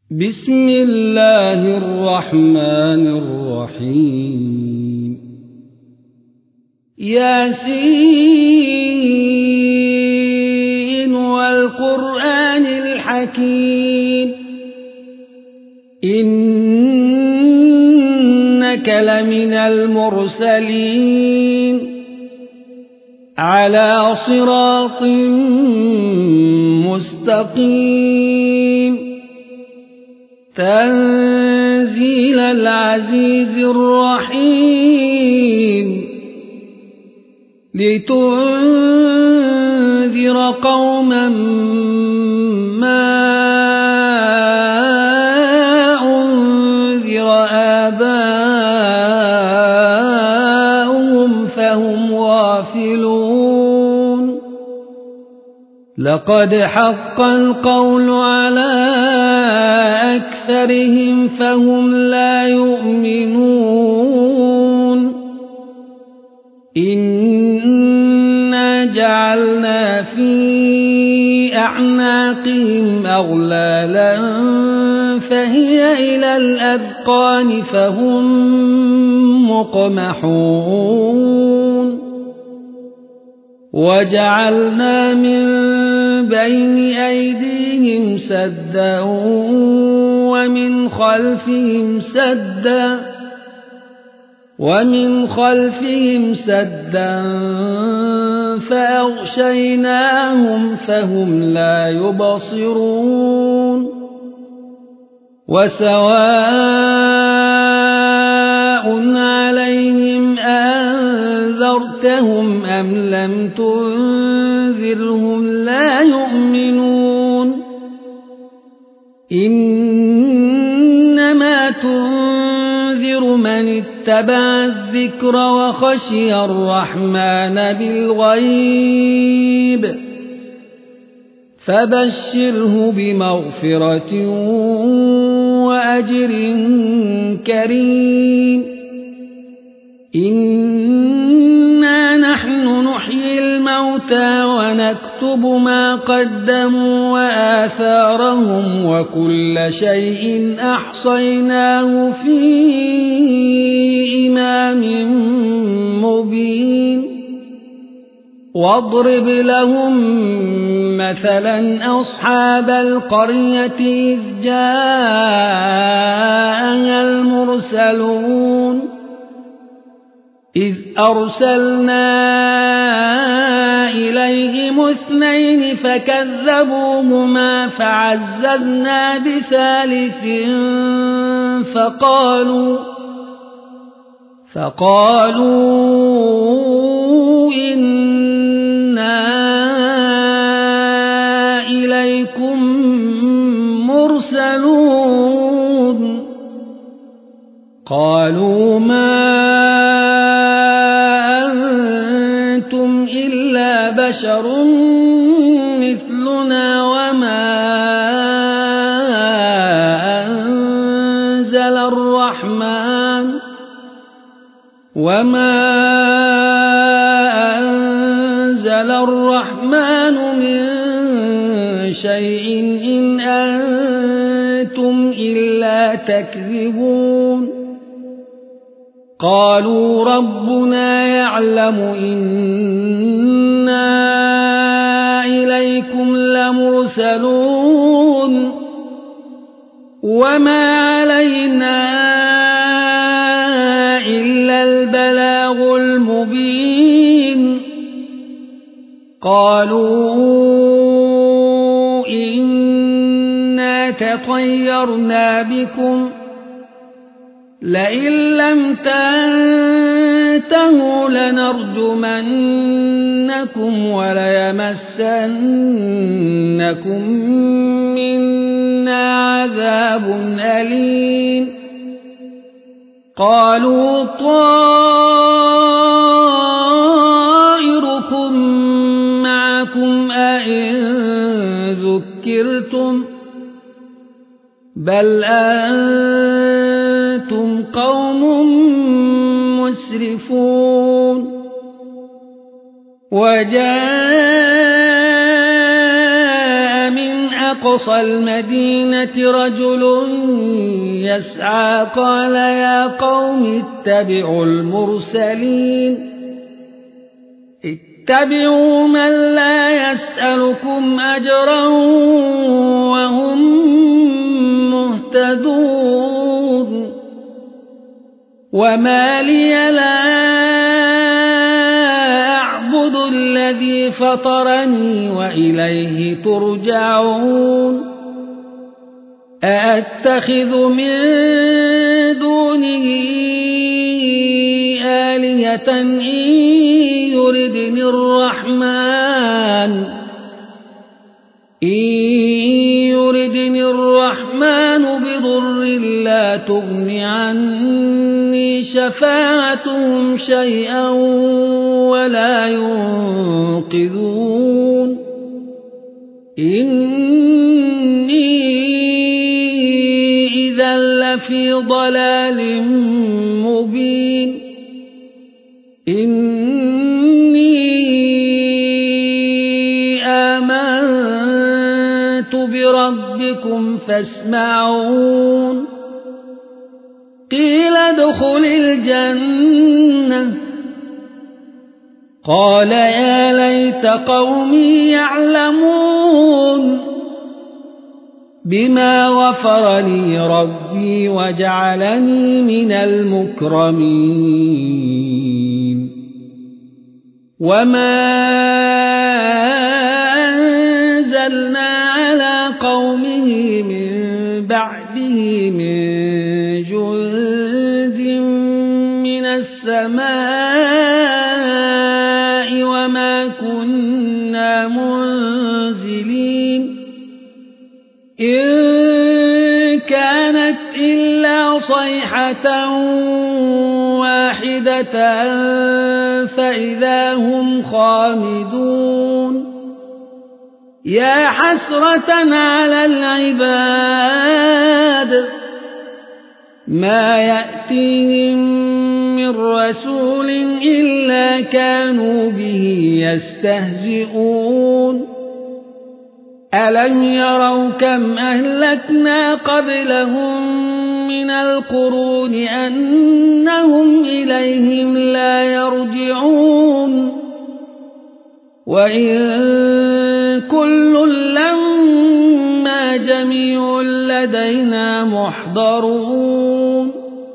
بسم الله الرحمن الرحيم ياسين والقرآن الحكيم إنك لمن المرسلين على صراط مستقيم تنزيل العزيز الرحيم لتنذر قوما ما أنذر آباؤهم فهم غافلون لقد حق القول على أكثرهم فهم لا يؤمنون إنا جعلنا في أعناقهم أغلالا فهي إلى الأذقان فهم مقمحون وجعلنا من بين أيديهم سدا ومن خلفهم سدا فأغشيناهم فهم لا يبصرون وسواء عليهم أنذرتهم أم لم تنذرهم لا يؤمنون إنما تنذر من اتبع الذكر وخشي الرحمن بالغيب فبشره بمغفرة وأجر كريم إنا نحن نحيي الموتى ونكتب ما قدموا وآثارهم وكل شيء أحصيناه في إمام مبين واضرب لهم مثلا أصحاب القرية إذ جاءها المرسلون إذ أرسلنا إليهم 2 فكذبوهما فعززنا بثالث فقالوا إنا إليكم مرسلون قالوا ما أنتم إلا بشر مثلنا وما أنزل الرحمن من شيء إن أنتم إلا تكذبون قالوا ربنا يعلم إنا إليكم لمرسلون وما علينا إلا البلاغ المبين قالوا إنا تطيرنا بكم لئن لم تنتهوا لنرجمنكم وليمسنكم منا عذاب أليم قالوا طائركم معكم أئن ذكرتم بل أنتم قوم مسرفون وجاء من أقصى المدينة رجل يسعى قال يا قوم اتبعوا المرسلين اتبعوا من لا يسألكم أجرا وهم مهتدون وما لي لا أعبد الذي فطرني وإليه ترجعون أأتخذ من دونه آلهة إن يردني الرحمن بضر لا تغن عني شفاعتهم شيئا ولا ينقذون إني إذا لفي ضلال مبين بربكم فاسمعون قيل ادخل الجنة قال يا ليت قومي يعلمون بما غفر لي ربي وجعلني من المكرمين وما أنزلنا على قومه من بعده من جند من السماء وما كنا منزلين إن كانت إلا صيحة واحدة فإذا هم خامدون يا حسرة على العباد ما يأتيهم من رسول إلا كانوا به يستهزئون ألم يروا كم أهلكنا قبلهم من القرون أنهم إليهم لا يرجعون وإن كل لما جميع لدينا محضرون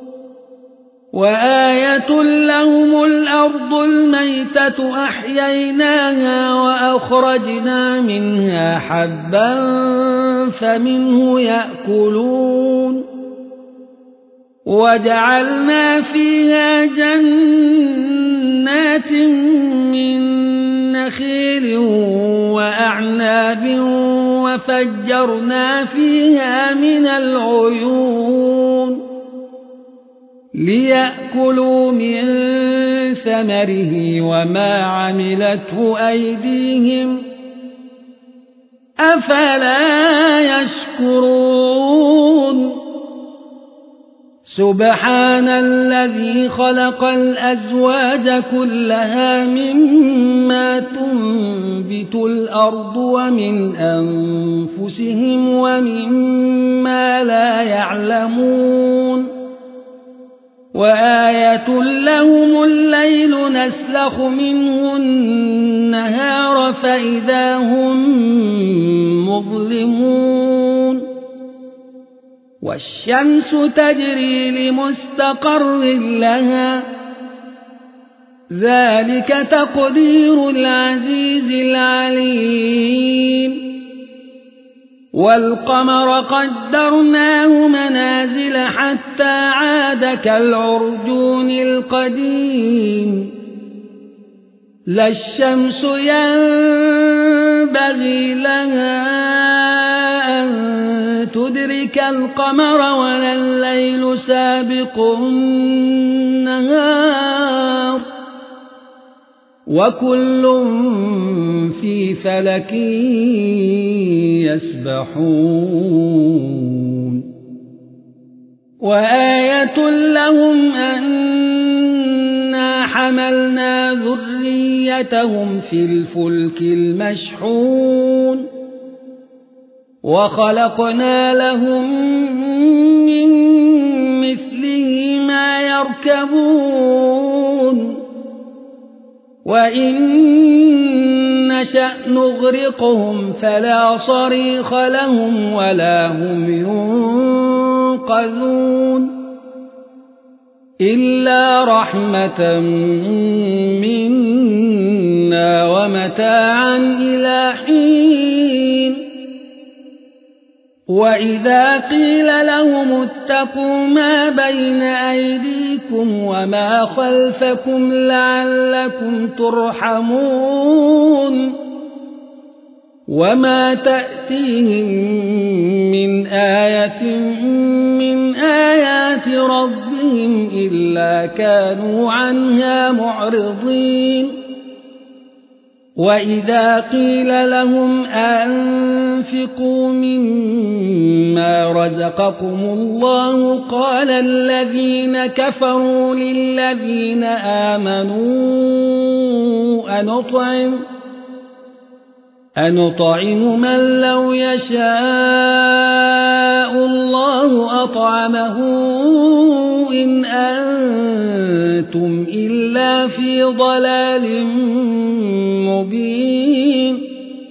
وآية لهم الأرض الميتة أحييناها وأخرجنا منها حبا فمنه يأكلون وجعلنا فيها جنات من نخيل وأعناب وفجرنا فيها من العيون ليأكلوا من ثمره وما عملته أيديهم أفلا يشكرون سبحان الذي خلق الأزواج كلها مما تنبت الأرض ومن أنفسهم ومما لا يعلمون وآية لهم الليل نسلخ منه النهار فإذا هم مظلمون والشمس تجري لمستقر لها ذلك تقدير العزيز العليم والقمر قدرناه منازل حتى عاد كالعرجون القديم لا الشمس ينبغي لها أن تدرك القمر ولا الليل سابق النهار وكل في فلك يسبحون وآية لهم أنا حملنا ذريتهم في الفلك المشحون وخلقنا لهم من مثله ما يركبون وإن نشأ نغرقهم فلا صريخ لهم ولا هم ينقذون إلا رحمة منا ومتاعا إلى حين وإذا قيل لهم اتقوا ما بين أيديكم وما خلفكم لعلكم ترحمون وما تأتيهم من آية من آيات ربهم إلا كانوا عنها معرضين وإذا قيل لهم أنفقوا مما رزقكم الله قال الذين كفروا للذين آمنوا أنطعم من لو يشاء الله أطعمه إن أنتم إلا في ضلال مبين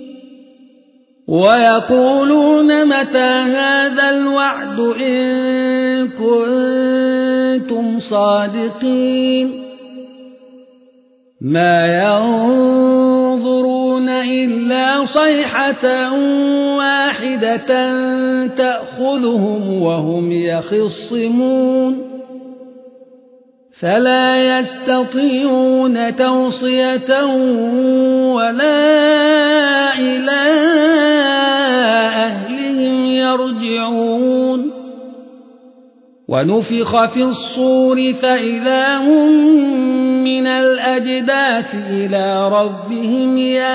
ويقولون متى هذا الوعد إن كنتم صادقين ما ينظرون إلا صيحة واحدة تأخذهم وهم يخصمون فلا يستطيعون توصية ولا إلى أهلهم يرجعون ونفخ في الصور فإذا هم من الأجداث إلى ربهم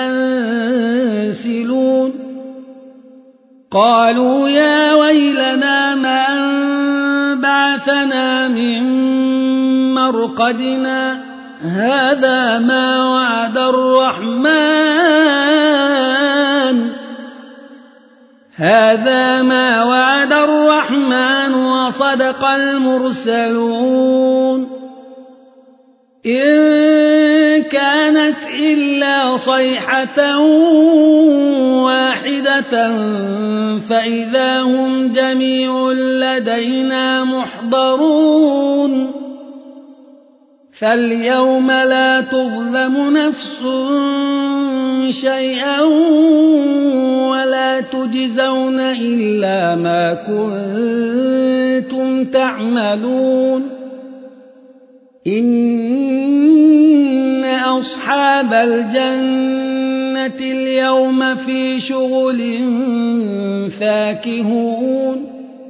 ينسلون قالوا يا ويلنا من بعثنا من مرقدنا هذا ما وعد الرحمن وصدق المرسلون إن كانت إلا صيحة واحدة فإذا هم جميع لدينا محضرون فاليوم لا تظلم نفس شيئا ولا تجزون إلا ما كنتم تعملون إن أصحاب الجنة اليوم في شغل فاكهون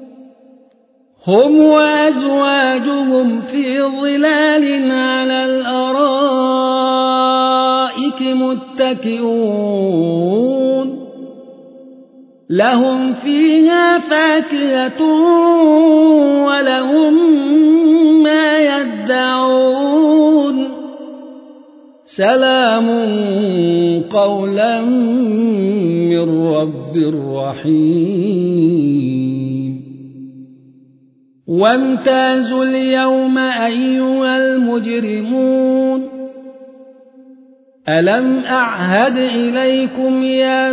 هم وأزواجهم في ظلال على الأرائك متكئون لهم فيها فاكهة ولهم ما يدعون سلام قولا من رب رحيم وامتازوا اليوم أيها المجرمون ألم أعهد إليكم يا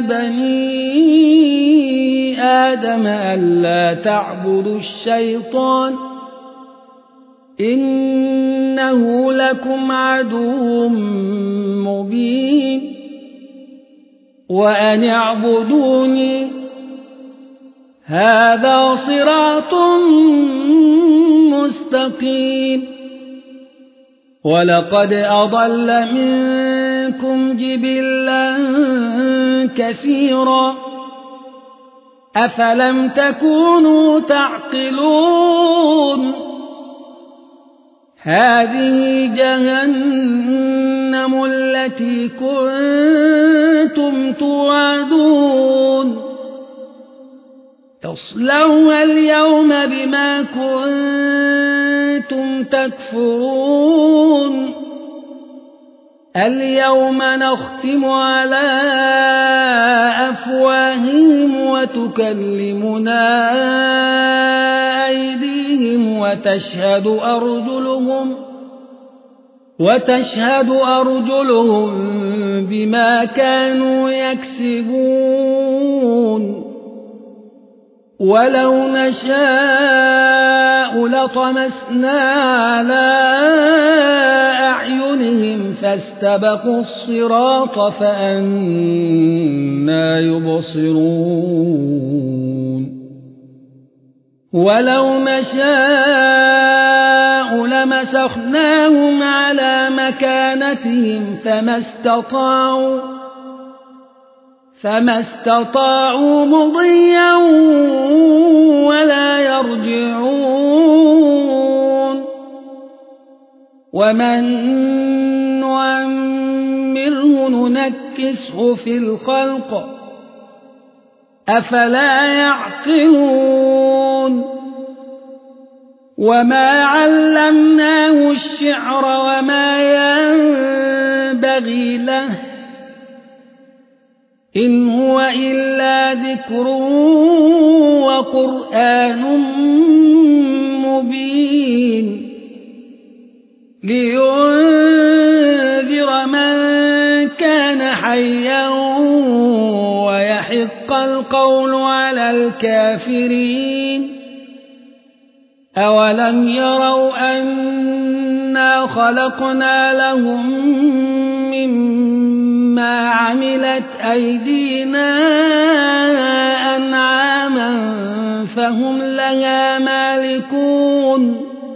بني آدم ألا تعبدوا الشيطان إنه لكم عدو مبين وأن اعبدوني هذا صراط مستقيم ولقد أضل منكم جبلا كثيرا أفلم تكونوا تعقلون هذه جهنم التي كنتم توعدون تصلوها اليوم بما كنتم تكفرون اليوم نختم على أفواههم وتكلمنا أيديهم وتشهد أرجلهم بما كانوا يكسبون ولو نشاء لطمسنا على أعينهم فاستبقوا الصراط فأنى يبصرون ولو نشاء لمسخناهم على مكانتهم فما استطاعوا مضيا ولا يرجعون ومن نعمره ننكسه في الخلق أفلا يعقلون وما علمناه الشعر وما ينبغي له إن هو إلا ذكر وقرآن مبين لينذر من كان حيا ويحق القول على الكافرين أولم يروا أنا خلقنا لهم مما عملت أيدينا أنعاما فهم لها مالكون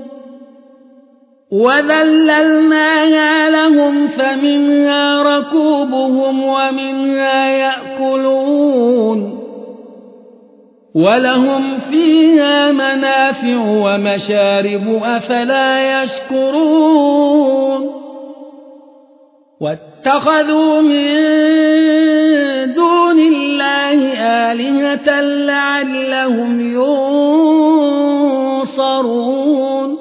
وذللناها لهم فمنها ركوبهم ومنها يأكلون ولهم فيها منافع ومشارب أفلا يشكرون واتخذوا من دون الله آلهة لعلهم ينصرون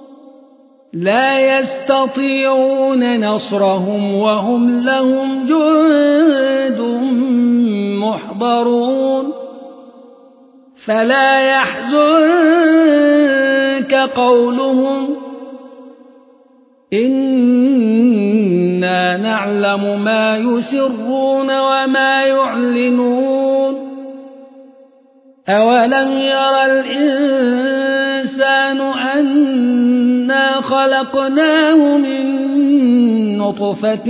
لا يستطيعون نصرهم وهم لهم جند محضرون فلا يحزنك قولهم إنا نعلم ما يسرون وما يعلنون أولم ير الإنسان أنا خلقناه من نطفة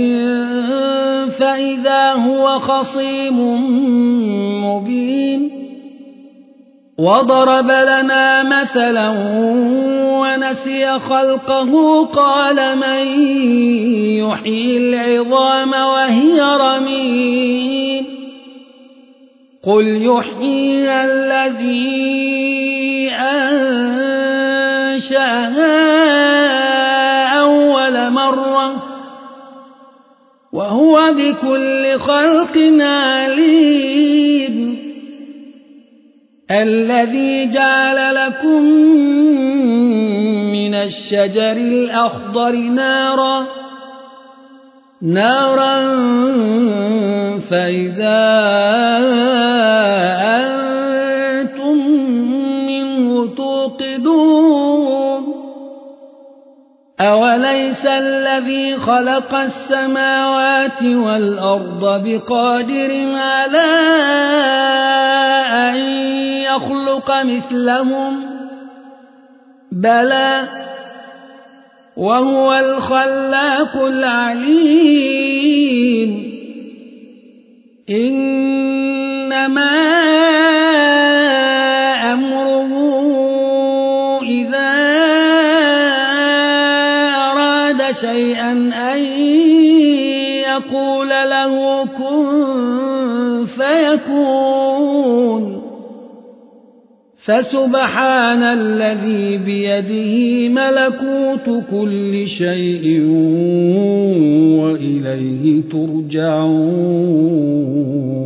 فإذا هو خصيم مبين وضرب لنا مثلا ونسي خلقه قال من يحيي العظام وهي رميم قل يحييها الذي أنشأها أول مرة وهو بكل خلق عليم الذي جعل لكم من الشجر الأخضر نارا فإذا أنتم منه توقدون أوليس الذي خلق السماوات والأرض بقادر على أن يخلق مثلهم بلى وهو الخلاق العليم إنما أمره إذا أراد شيئا أن يقول له كن فيكون فسبحان الذي بيده ملكوت كل شيء وإليه ترجعون